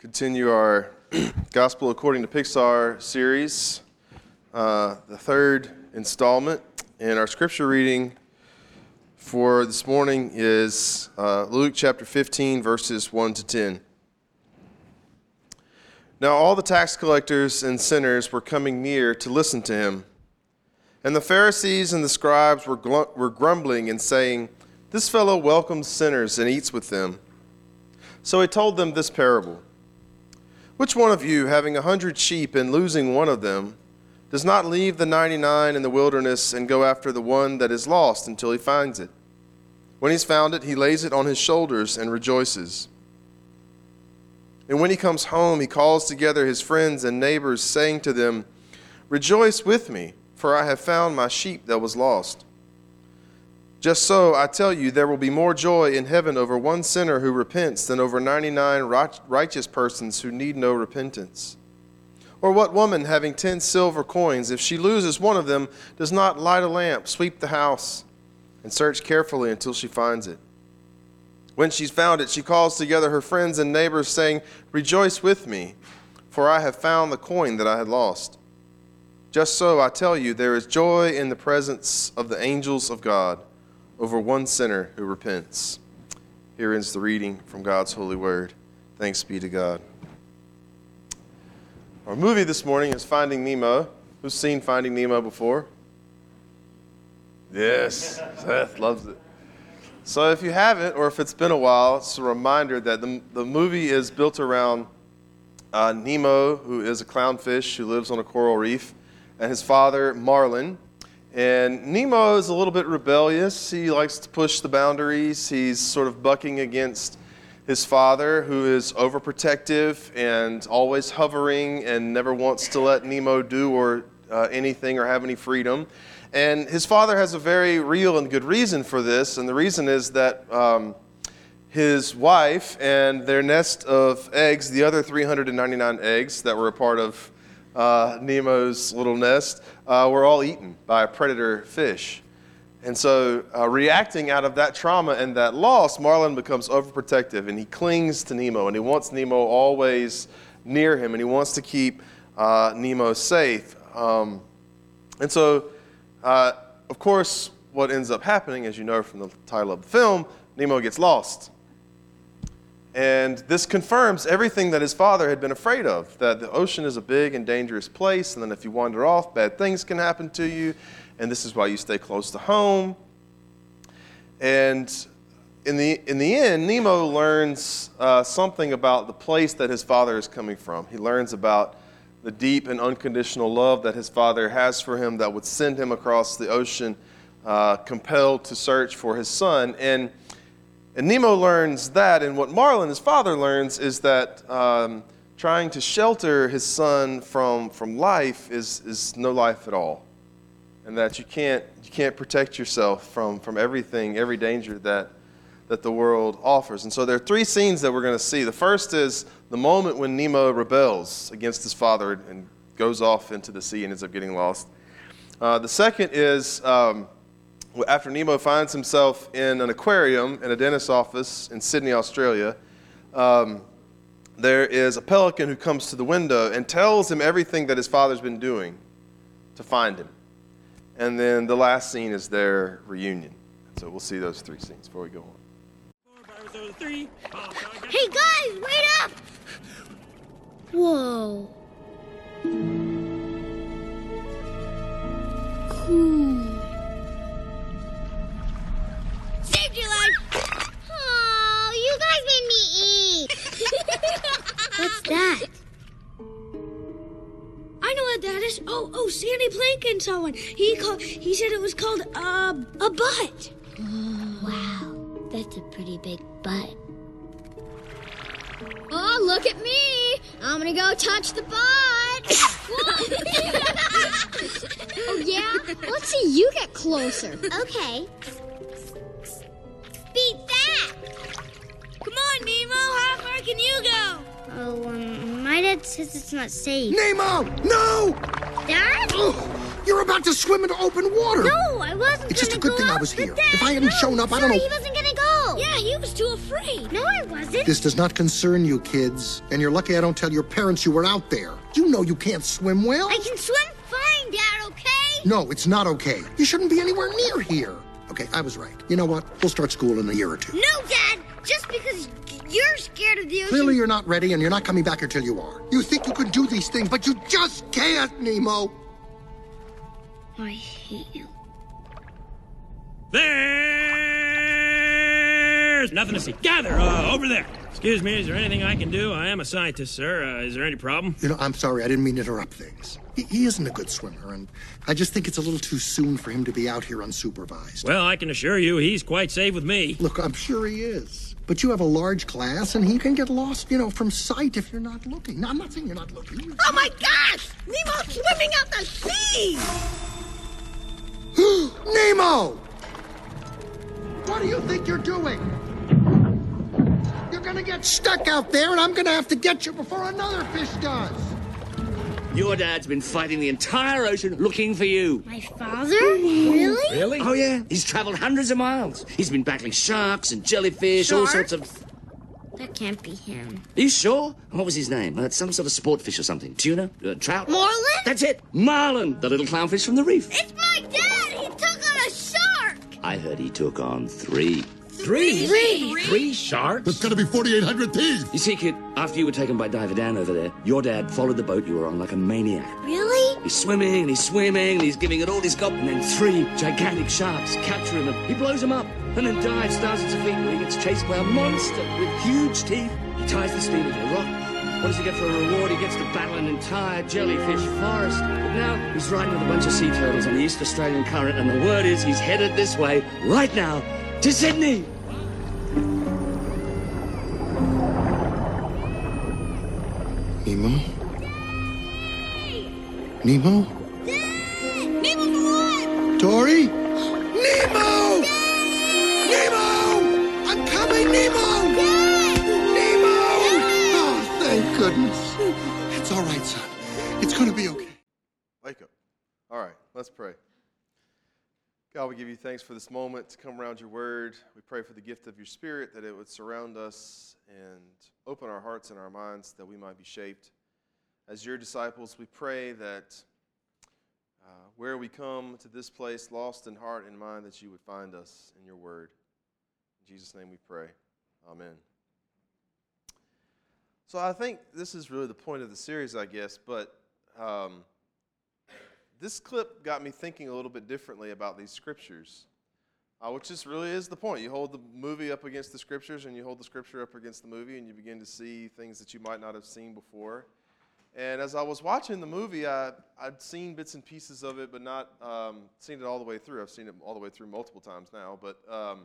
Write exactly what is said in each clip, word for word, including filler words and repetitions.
Continue our Gospel According to Pixar series, uh, the third installment. And our scripture reading for this morning is uh, Luke chapter fifteen, verses one to ten. Now all the tax collectors and sinners were coming near to listen to him. And the Pharisees and the scribes were, gl- were grumbling and saying, "This fellow welcomes sinners and eats with them." So he told them this parable. Which one of you, having a hundred sheep and losing one of them, does not leave the ninety-nine in the wilderness and go after the one that is lost until he finds it? When he's found it, he lays it on his shoulders and rejoices. And when he comes home, he calls together his friends and neighbors, saying to them, "Rejoice with me, for I have found my sheep that was lost." Just so, I tell you, there will be more joy in heaven over one sinner who repents than over ninety-nine righteous persons who need no repentance. Or what woman, having ten silver coins, if she loses one of them, does not light a lamp, sweep the house, and search carefully until she finds it? When she's found it, she calls together her friends and neighbors, saying, "Rejoice with me, for I have found the coin that I had lost." Just so, I tell you, there is joy in the presence of the angels of God over one sinner who repents. Here ends the reading from God's holy word. Thanks be to God. Our movie this morning is Finding Nemo. Who's seen Finding Nemo before? Yes, Seth loves it. So if you haven't, or if it's been a while, it's a reminder that the, the movie is built around uh, Nemo, who is a clownfish who lives on a coral reef, and his father, Marlin. And Nemo is a little bit rebellious. He likes to push the boundaries. He's sort of bucking against his father, who is overprotective and always hovering and never wants to let Nemo do or uh, anything or have any freedom. And his father has a very real and good reason for this, and the reason is that um, his wife and their nest of eggs, the other three hundred ninety-nine eggs that were a part of uh, Nemo's little nest, uh, were all eaten by a predator fish. And so uh, reacting out of that trauma and that loss, Marlin becomes overprotective, and he clings to Nemo, and he wants Nemo always near him, and he wants to keep uh, Nemo safe. Um, and so Uh, of course, what ends up happening, as you know from the title of the film, Nemo gets lost. And this confirms everything that his father had been afraid of, that the ocean is a big and dangerous place, and then if you wander off, bad things can happen to you, and this is why you stay close to home. And in the, in the end, Nemo learns uh, something about the place that his father is coming from. He learns about the deep and unconditional love that his father has for him that would send him across the ocean, uh, compelled to search for his son. And, and Nemo learns that, and what Marlin, his father, learns is that um, trying to shelter his son from, from life is, is no life at all. And that you can't, you can't protect yourself from, from everything, every danger that that the world offers. And so there are three scenes that we're going to see. The first is the moment when Nemo rebels against his father and goes off into the sea and ends up getting lost. Uh, the second is um, after Nemo finds himself in an aquarium in a dentist's office in Sydney, Australia, um, there is a pelican who comes to the window and tells him everything that his father's been doing to find him. And then the last scene is their reunion. So we'll see those three scenes before we go on. Hey guys, wait up! Whoa. Cool. Saved your life! Oh, you guys made me eat! What's that? I know what that is. Oh, oh, Sandy Plankin saw one. He called, he said it was called uh, a butt. Oh, wow. That's a pretty big butt. Oh, look at me! I'm gonna go touch the butt! Oh, yeah? Let's see you get closer. Okay. Beat that! Come on, Nemo! How far can you go? Oh, um, my dad says it's not safe. Nemo! No! Dad? Oh, you're about to swim into open water. No, I wasn't It's just a gonna good go thing I out was with here. Dad. If I hadn't No, shown up, I don't sorry, know. he wasn't gonna go. Yeah, he was too afraid. No, I wasn't. This does not concern you, kids. And you're lucky I don't tell your parents you were out there. You know you can't swim well. I can swim fine, Dad, okay? No, it's not okay. You shouldn't be anywhere near here. Okay, I was right. You know what? We'll start school in a year or two. No, Dad! Just because you're scared of the ocean... Clearly you're not ready, and you're not coming back until you are. You think you can do these things, but you just can't, Nemo. I hate you. There's nothing to see. Gather, uh, over there. Excuse me, is there anything I can do? I am a scientist, sir. Uh, is there any problem? You know, I'm sorry, I didn't mean to interrupt things. He, he isn't a good swimmer, and I just think it's a little too soon for him to be out here unsupervised. Well, I can assure you he's quite safe with me. Look, I'm sure he is. But you have a large class, and he can get lost, you know, from sight if you're not looking. No, I'm not saying you're not looking. Oh, my gosh! Nemo's swimming out the sea! Nemo! What do you think you're doing? You're gonna get stuck out there, and I'm gonna have to get you before another fish does. Your dad's been fighting the entire ocean looking for you. My father? Really? Really? Oh, yeah. He's traveled hundreds of miles. He's been battling sharks and jellyfish, all Sharks? sorts of... That can't be him. Are you sure? What was his name? Uh, some sort of sport fish or something. Tuna? Uh, trout? Marlin? That's it. Marlin, the little clownfish from the reef. It's my dad! He took on a shark! I heard he took on three. Three? Three? Three sharks? There's gonna be forty-eight hundred thieves. You see, kid, after you were taken by Diver Dan over there, your dad followed the boat you were on like a maniac. Really? He's swimming, and he's swimming, and he's giving it all he's got, and then three gigantic sharks capture him, and he blows him up, and then dives thousands of feet where he gets chased by a monster with huge teeth. He ties the steamer to a rock. What does he get for a reward? He gets to battle an entire jellyfish forest. But now he's riding with a bunch of sea turtles on the East Australian current, and the word is he's headed this way right now to Sydney. Nemo? Nemo? Dad! Nemo's alive! Dory? Nemo! Dad! Nemo! I'm coming, Nemo! Dad! Nemo! Oh, thank goodness. It's all right, son. It's gonna be okay. Wake up. All right, let's pray. God, we give you thanks for this moment to come around your word. We pray for the gift of your spirit, that it would surround us and open our hearts and our minds that we might be shaped. As your disciples, we pray that uh, where we come to this place, lost in heart and mind, that you would find us in your word. In Jesus' name we pray. Amen. So I think this is really the point of the series, I guess, but um, this clip got me thinking a little bit differently about these scriptures, uh, which just really is the point. You hold the movie up against the scriptures, and you hold the scripture up against the movie, and you begin to see things that you might not have seen before. And as I was watching the movie, I, I'd seen bits and pieces of it, but not um, seen it all the way through. I've seen it all the way through multiple times now. But, um,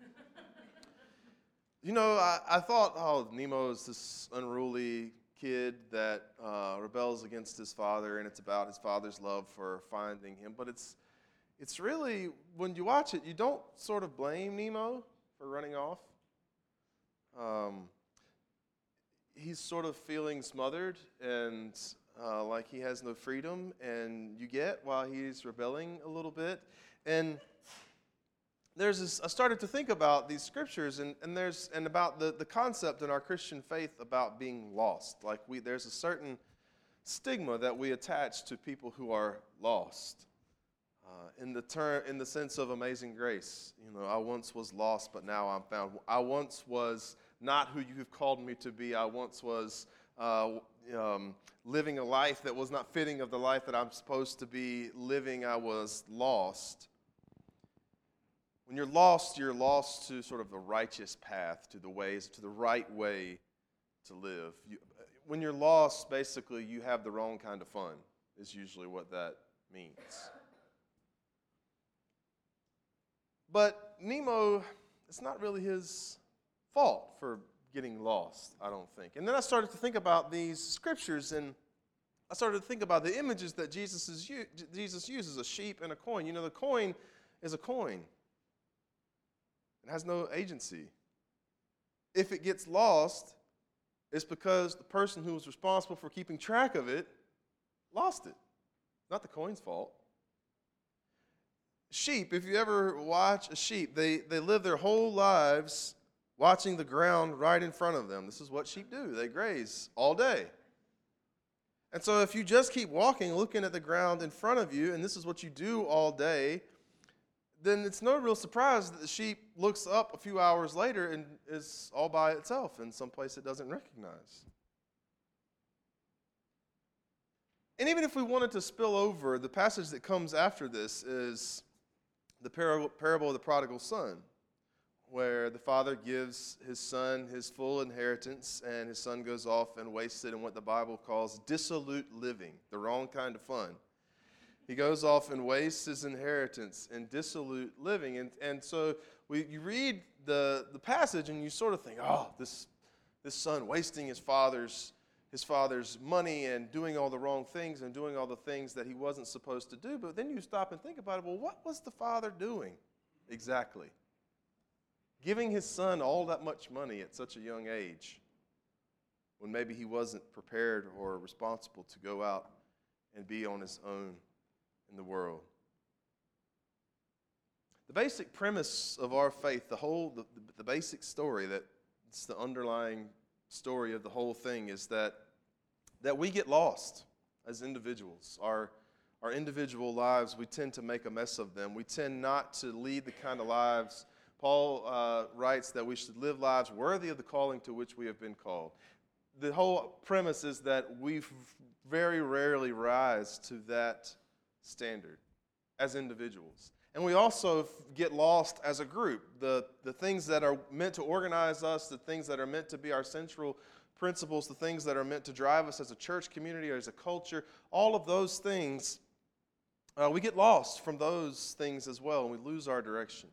you know, I, I thought, oh, Nemo is this unruly kid that uh, rebels against his father, and it's about his father's love for finding him. But it's it's really, when you watch it, you don't sort of blame Nemo for running off. Um, he's sort of feeling smothered and uh, like he has no freedom, and you get while he's rebelling a little bit. And there's this, I started to think about these scriptures and, and there's and about the, the concept in our Christian faith about being lost. Like we there's a certain stigma that we attach to people who are lost. Uh, in the term in the sense of Amazing Grace. You know, I once was lost, but now I'm found. I once was not who you have called me to be. I once was uh, um, living a life that was not fitting of the life that I'm supposed to be living. I was lost. When you're lost, you're lost to sort of the righteous path, to the ways, to the right way to live. You, when you're lost, basically, you have the wrong kind of fun, is usually what that means. But Nemo, it's not really his fault for getting lost, I don't think. And then I started to think about these scriptures, and I started to think about the images that Jesus, is, Jesus uses, a sheep and a coin. You know, the coin is a coin. It has no agency. If it gets lost, it's because the person who was responsible for keeping track of it lost it. Not the coin's fault. Sheep, if you ever watch a sheep, they, they live their whole lives watching the ground right in front of them. This is what sheep do. They graze all day. And so if you just keep walking, looking at the ground in front of you, and this is what you do all day, then it's no real surprise that the sheep looks up a few hours later and is all by itself in some place it doesn't recognize. And even if we wanted to spill over, the passage that comes after this is the parable of the prodigal son, where the father gives his son his full inheritance, and his son goes off and wastes it in what the Bible calls dissolute living, the wrong kind of fun. He goes off and wastes his inheritance in dissolute living. And, and so we, you read the, the passage and you sort of think, oh, this, this son wasting his father's, his father's money and doing all the wrong things and doing all the things that he wasn't supposed to do. But then you stop and think about it, well, what was the father doing exactly? Giving his son all that much money at such a young age when maybe he wasn't prepared or responsible to go out and be on his own in the world. The basic premise of our faith, the whole, the, the, the basic story, that it's the underlying story of the whole thing, is that, that we get lost as individuals. Our, our individual lives, we tend to make a mess of them. We tend not to lead the kind of lives. Paul uh, writes that we should live lives worthy of the calling to which we have been called. The whole premise is that we very rarely rise to that standard as individuals. And we also get lost as a group. The, the things that are meant to organize us, the things that are meant to be our central principles, the things that are meant to drive us as a church community or as a culture, all of those things, uh, we get lost from those things as well, and we lose our direction.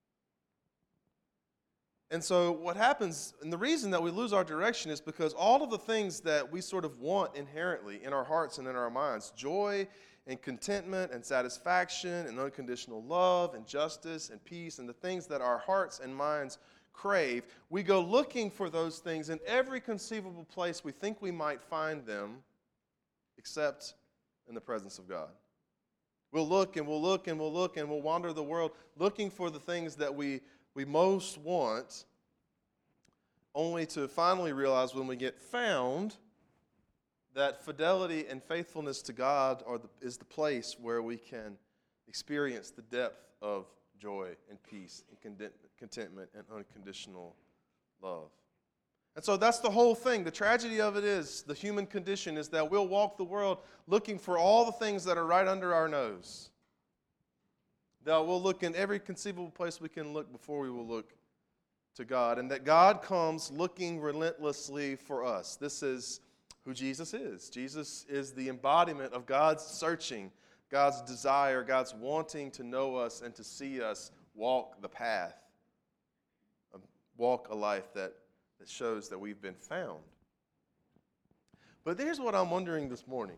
And so what happens, and the reason that we lose our direction is because all of the things that we sort of want inherently in our hearts and in our minds, joy and contentment and satisfaction and unconditional love and justice and peace and the things that our hearts and minds crave, we go looking for those things in every conceivable place we think we might find them except in the presence of God. We'll look and we'll look and we'll look and we'll wander the world looking for the things that we we most want, only to finally realize when we get found that fidelity and faithfulness to God are the, is the place where we can experience the depth of joy and peace and contentment and unconditional love. And so that's the whole thing. The tragedy of it is, the human condition is that we'll walk the world looking for all the things that are right under our nose. That we'll look in every conceivable place we can look before we will look to God. And that God comes looking relentlessly for us. This is who Jesus is. Jesus is the embodiment of God's searching, God's desire, God's wanting to know us and to see us walk the path, walk a life that, that shows that we've been found. But here's what I'm wondering this morning.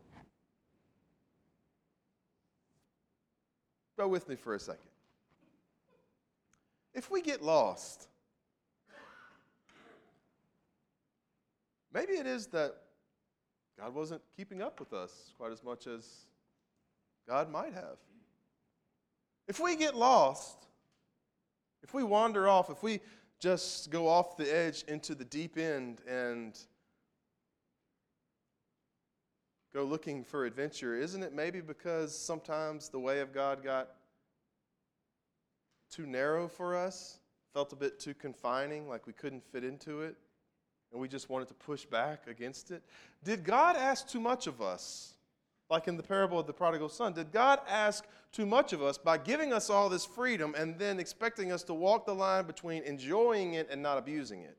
Go with me for a second. If we get lost, maybe it is that God wasn't keeping up with us quite as much as God might have. If we get lost, if we wander off, if we just go off the edge into the deep end and go looking for adventure, isn't it maybe because sometimes the way of God got too narrow for us, felt a bit too confining, like we couldn't fit into it, and we just wanted to push back against it? Did God ask too much of us? Like in the parable of the prodigal son, did God ask too much of us by giving us all this freedom and then expecting us to walk the line between enjoying it and not abusing it?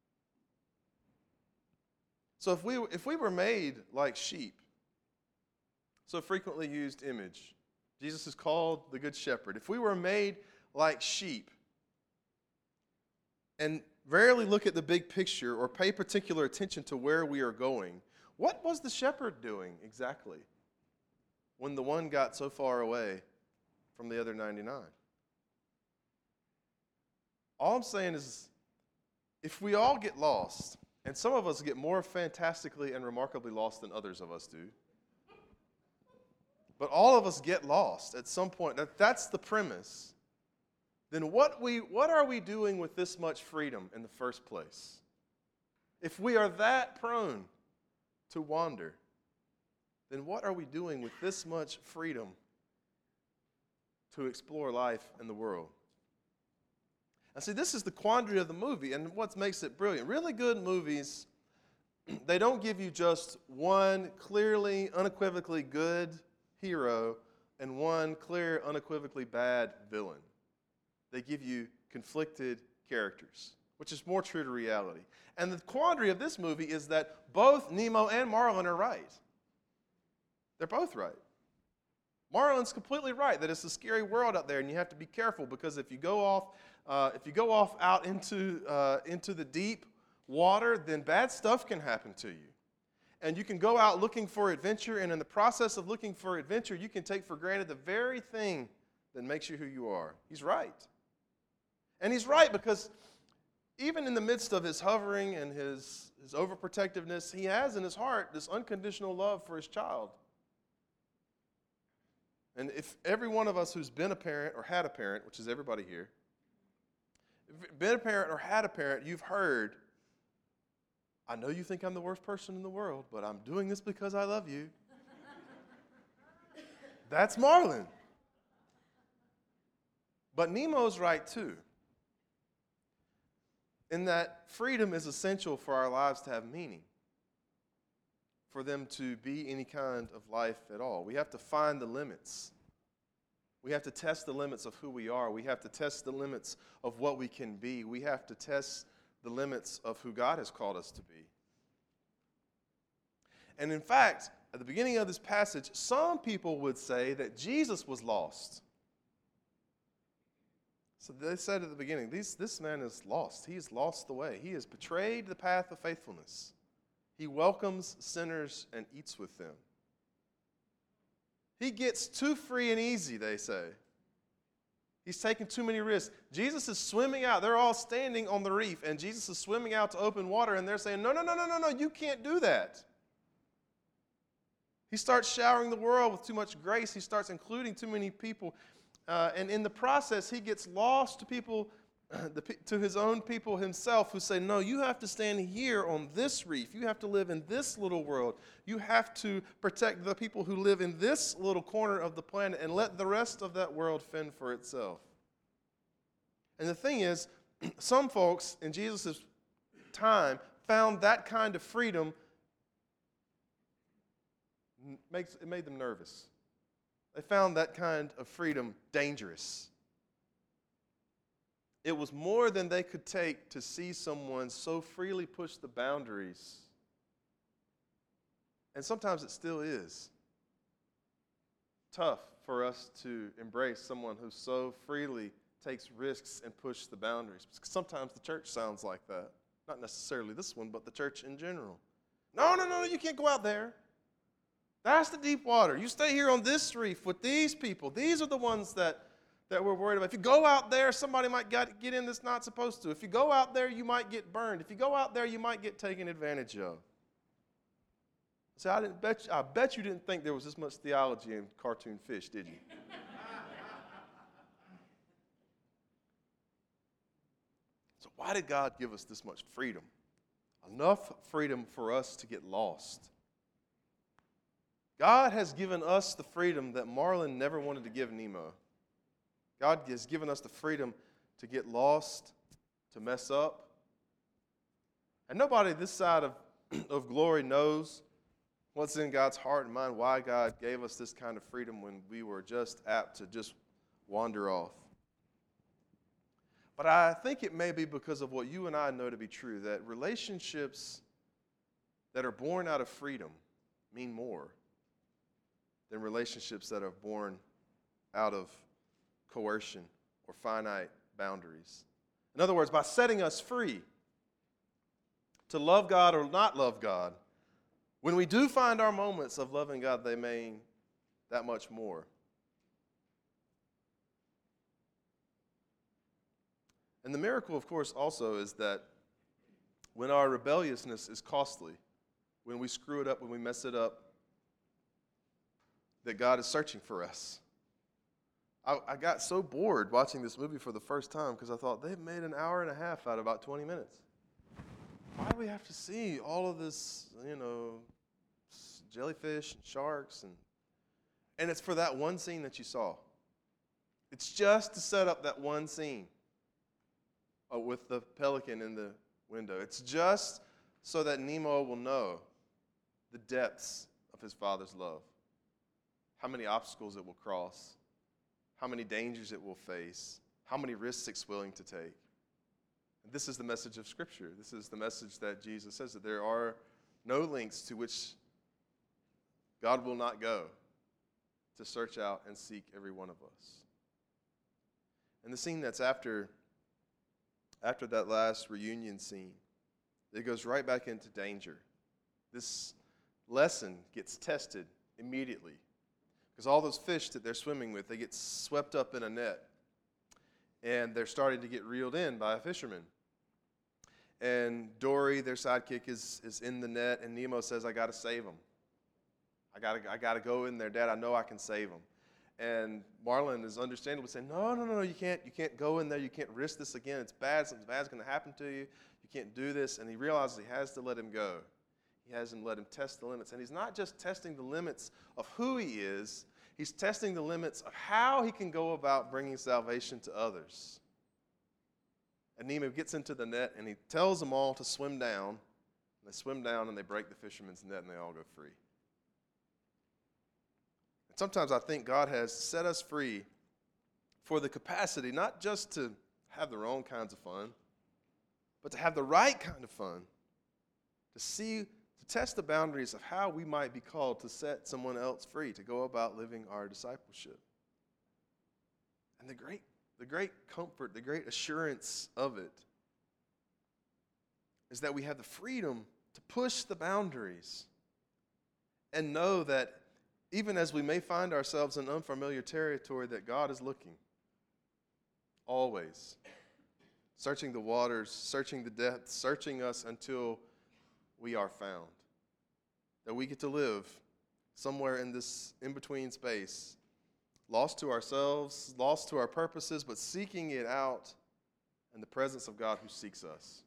So if we, if we were made like sheep, so frequently used image, Jesus is called the Good Shepherd. If we were made like sheep and rarely look at the big picture or pay particular attention to where we are going, what was the shepherd doing exactly when the one got so far away from the other ninety-nine? All I'm saying is, if we all get lost, and some of us get more fantastically and remarkably lost than others of us do, but all of us get lost at some point. That, that's the premise. then what, we, what are we doing with this much freedom in the first place? If we are that prone to wander, then what are we doing with this much freedom to explore life in the world? And see, this is the quandary of the movie and what makes it brilliant. Really good movies, they don't give you just one clearly, unequivocally good hero and one clear, unequivocally bad villain. They give you conflicted characters, which is more true to reality. And the quandary of this movie is that both Nemo and Marlin are right. They're both right. Marlin's completely right that it's a scary world out there, and you have to be careful because if you go off, uh, if you go off out into uh, into the deep water, then bad stuff can happen to you. And you can go out looking for adventure, and in the process of looking for adventure, you can take for granted the very thing that makes you who you are. He's right. And he's right because even in the midst of his hovering and his, his overprotectiveness, he has in his heart this unconditional love for his child. And if every one of us who's been a parent or had a parent, which is everybody here, been a parent or had a parent, you've heard, I know you think I'm the worst person in the world, but I'm doing this because I love you. That's Marlin. But Nemo's right too, in that freedom is essential for our lives to have meaning, for them to be any kind of life at all. We have to find the limits. We have to test the limits of who we are. We have to test the limits of what we can be. We have to test the limits of who God has called us to be. And in fact, at the beginning of this passage, some people would say that Jesus was lost. So they said at the beginning, this, this man is lost. He has lost the way. He has betrayed the path of faithfulness. He welcomes sinners and eats with them. He gets too free and easy, they say. He's taking too many risks. Jesus is swimming out. They're all standing on the reef, and Jesus is swimming out to open water, and they're saying, no, no, no, no, no, no, you can't do that. He starts showering the world with too much grace. He starts including too many people. Uh, and in the process, he gets lost to people, the, to his own people himself who say, no, you have to stand here on this reef. You have to live in this little world. You have to protect the people who live in this little corner of the planet and let the rest of that world fend for itself. And the thing is, some folks in Jesus' time found that kind of freedom, makes, it made them nervous. They found that kind of freedom dangerous. It was more than they could take to see someone so freely push the boundaries. And sometimes it still is tough for us to embrace someone who so freely takes risks and pushes the boundaries. Sometimes the church sounds like that. Not necessarily this one, but the church in general. No, no, no, you can't go out there. That's the deep water. You stay here on this reef with these people. These are the ones that, that we're worried about. If you go out there, somebody might get, get in that's not supposed to. If you go out there, you might get burned. If you go out there, you might get taken advantage of. See, I, didn't bet you, I bet you didn't think there was this much theology in cartoon fish, did you? So why did God give us this much freedom? Enough freedom for us to get lost. God has given us the freedom that Marlin never wanted to give Nemo. God has given us the freedom to get lost, to mess up. And nobody this side of, of glory knows what's in God's heart and mind, why God gave us this kind of freedom when we were just apt to just wander off. But I think it may be because of what you and I know to be true, that relationships that are born out of freedom mean more than relationships that are born out of coercion or finite boundaries. In other words, by setting us free to love God or not love God, when we do find our moments of loving God, they mean that much more. And the miracle, of course, also is that when our rebelliousness is costly, when we screw it up, when we mess it up, that God is searching for us. I, I got so bored watching this movie for the first time because I thought they've made an hour and a half out of about twenty minutes. Why do we have to see all of this, you know, jellyfish and sharks? And, and it's for that one scene that you saw. It's just to set up that one scene uh, with the pelican in the window. It's just so that Nemo will know the depths of his father's love, how many obstacles it will cross, how many dangers it will face, how many risks it's willing to take. And this is the message of Scripture. This is the message that Jesus says, that there are no lengths to which God will not go to search out and seek every one of us. And the scene that's after, after that last reunion scene, it goes right back into danger. This lesson gets tested immediately. Because all those fish that they're swimming with, they get swept up in a net. And they're starting to get reeled in by a fisherman. And Dory, their sidekick, is, is in the net, and Nemo says, I got to save him. I got I got to go in there, Dad. I know I can save him. And Marlin is understandably saying, no, no, no, you can't, you can't go in there. You can't risk this again. It's bad. Something bad's going to happen to you. You can't do this. And he realizes he has to let him go. He has him let him test the limits. And he's not just testing the limits of who he is. He's testing the limits of how he can go about bringing salvation to others. And Nemo gets into the net, and he tells them all to swim down. And they swim down, and they break the fisherman's net, and they all go free. And sometimes I think God has set us free for the capacity not just to have the wrong kinds of fun, but to have the right kind of fun, to see to test the boundaries of how we might be called to set someone else free, to go about living our discipleship. And the great, the great comfort, the great assurance of it is that we have the freedom to push the boundaries and know that even as we may find ourselves in unfamiliar territory, that God is looking, always, searching the waters, searching the depths, searching us until we are found. That we get to live somewhere in this in-between space, lost to ourselves, lost to our purposes, but seeking it out in the presence of God who seeks us.